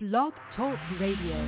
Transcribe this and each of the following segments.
Blog Talk Radio.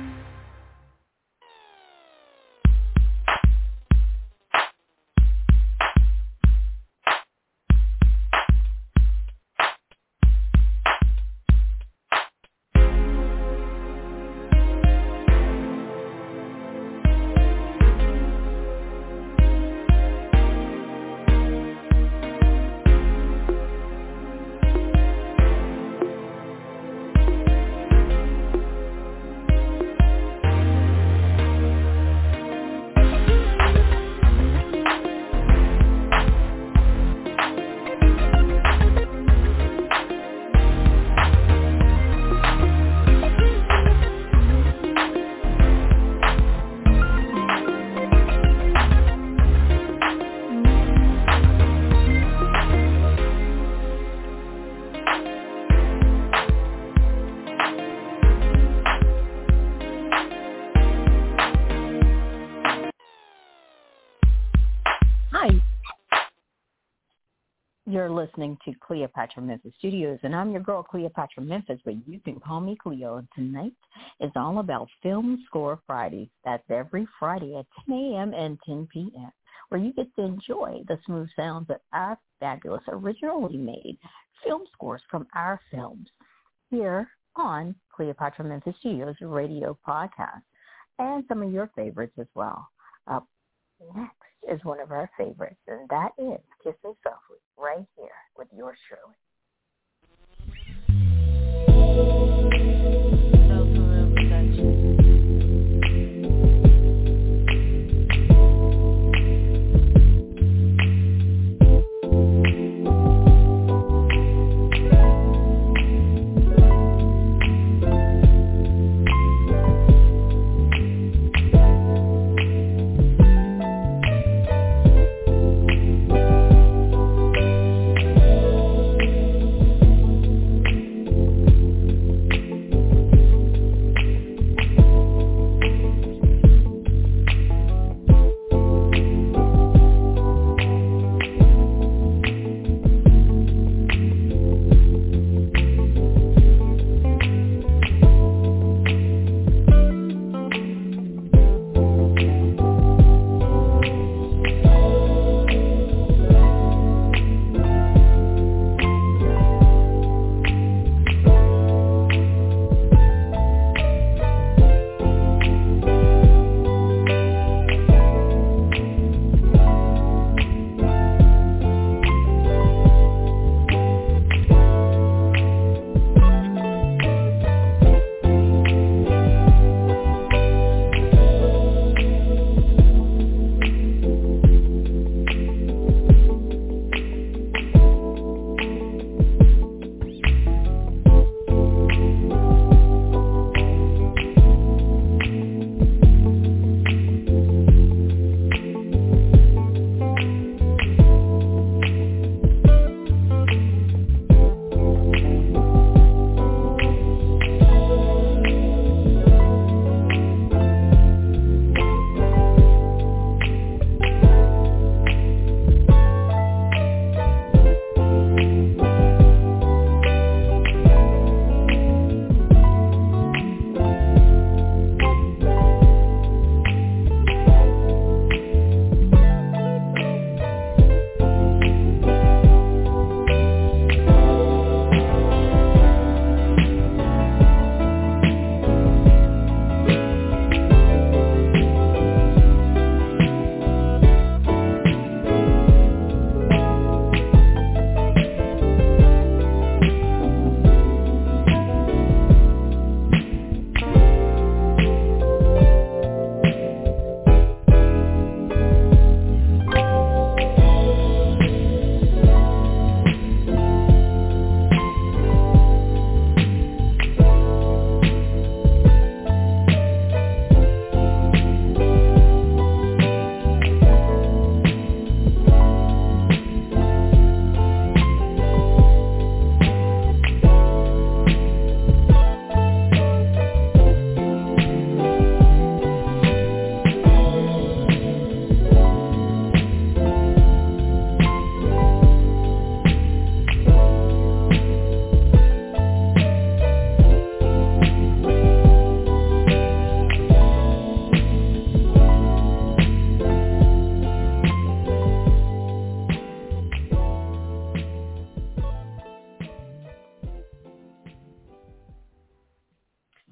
You're listening to Cleopatra Memphis Studios, and I'm your girl, Cleopatra Memphis, but you can call me Cleo. And tonight is all about Film Score Fridays. That's every Friday at 10 a.m. and 10 p.m., where you get to enjoy the smooth sounds of our fabulous, originally made film scores from our films here on Cleopatra Memphis Studios radio podcast, and some of your favorites as well. Next is one of our favorites, and that is Kissing Softly, right here with yours truly.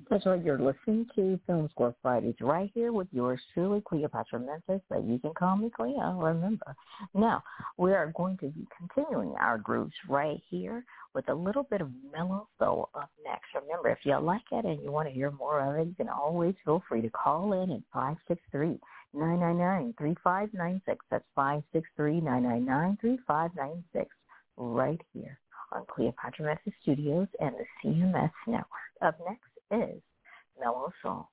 That's right. You're listening to Film Score Fridays right here with yours truly, Cleopatra Memphis, but you can call me Cleo, remember. Now, we are going to be continuing our grooves right here with a little bit of mellow soul up next. Remember, if you like it and you want to hear more of it, you can always feel free to call in at 563-999-3596. That's 563-999-3596 right here on Cleopatra Memphis Studios and the CMS Network. Up next is Mellow Soul.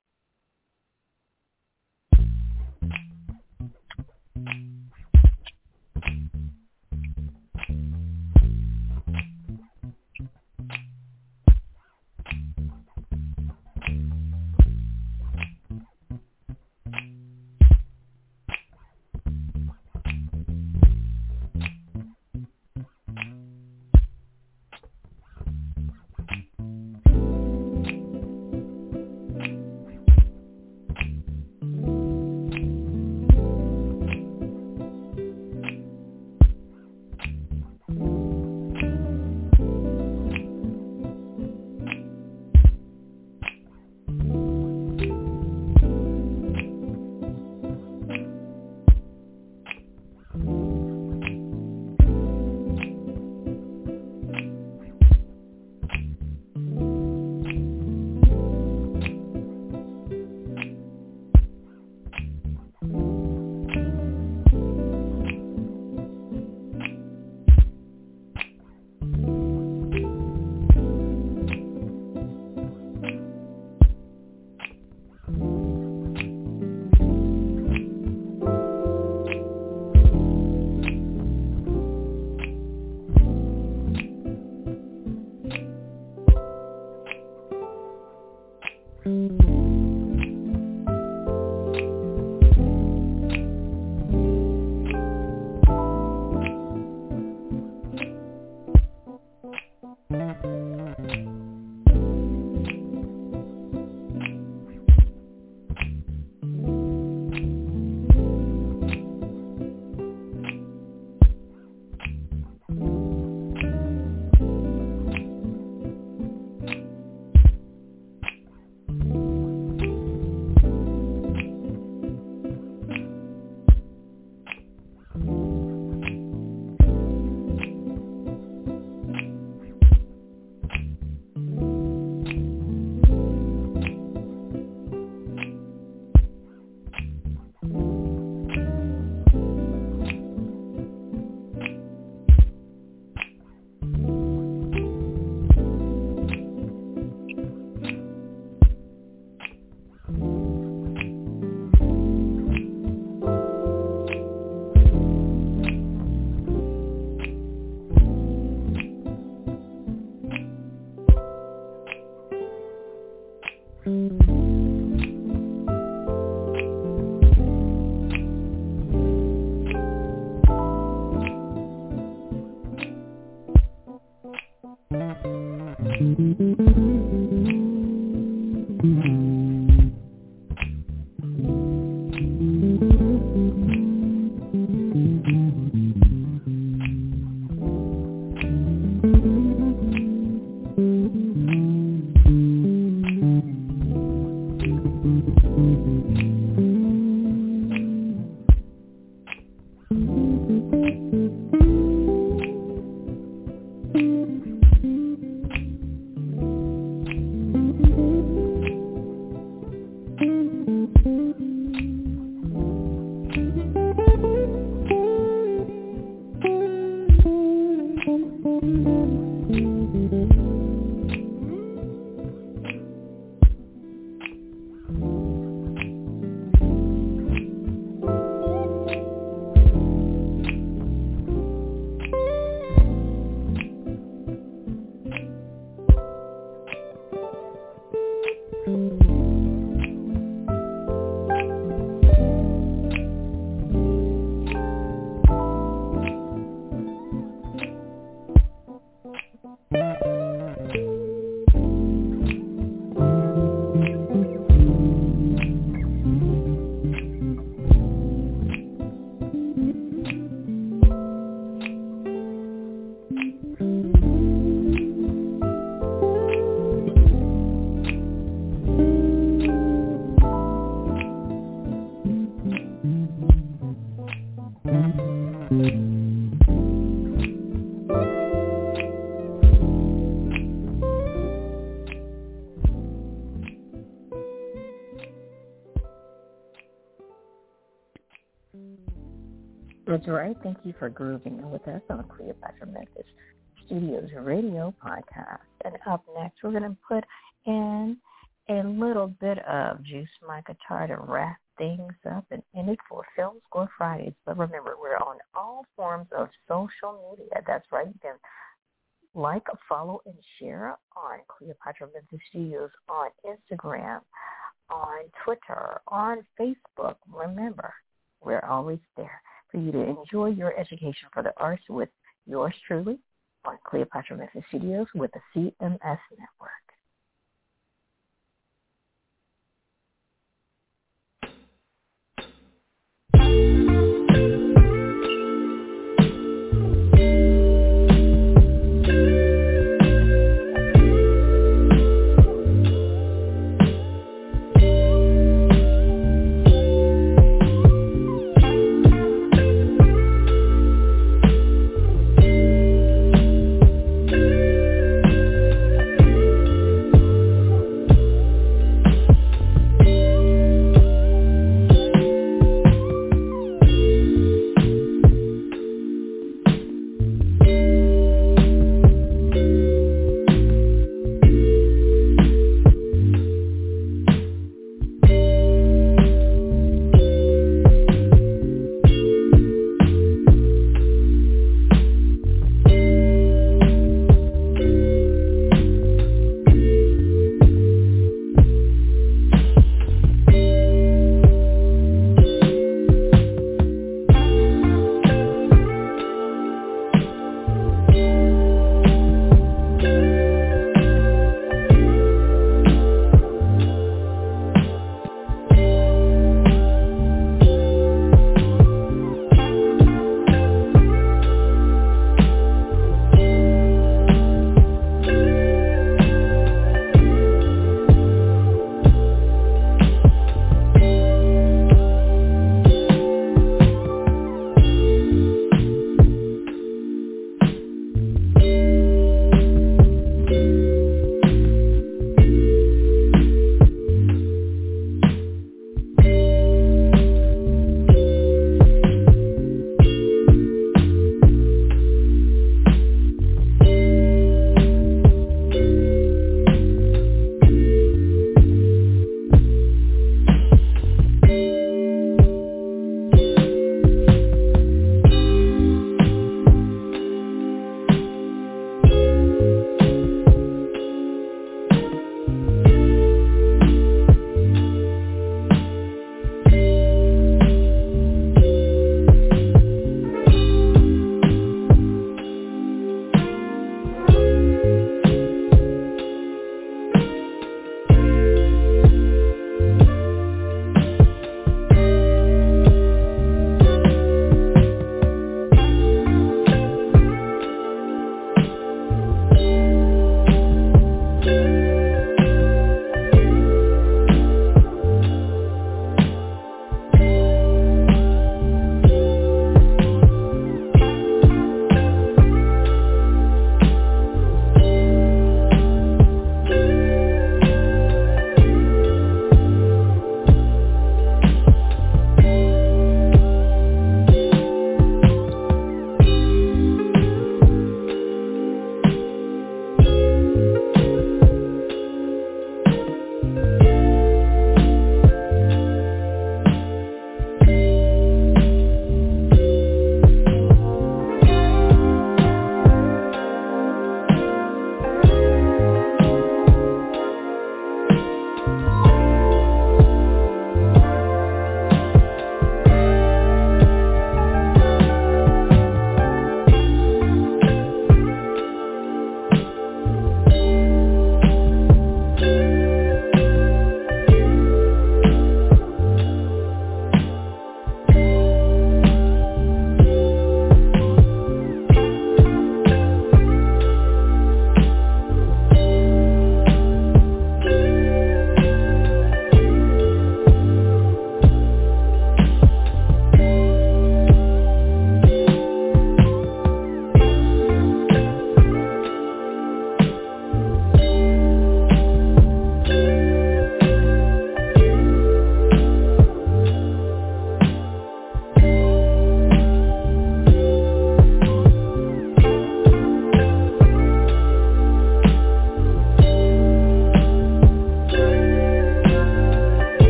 That's right. Thank you for grooving with us on the Cleopatra Memphis Studios radio podcast. And up next, we're going to put in a little bit of Juice My Guitar to wrap things up and end it for Film Score Fridays. But remember, we're on all forms of social media. That's right. You can like, follow, and share on Cleopatra Memphis Studios on Instagram, on Twitter, on Facebook. Remember, we're always there for you to enjoy your education for the arts with yours truly on Cleopatra Memphis Studios with the CMS Network.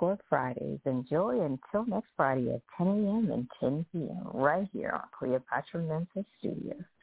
Score Fridays. Enjoy until next Friday at 10 a.m. and 10 p.m. right here on Cleopatra Memphis Studios.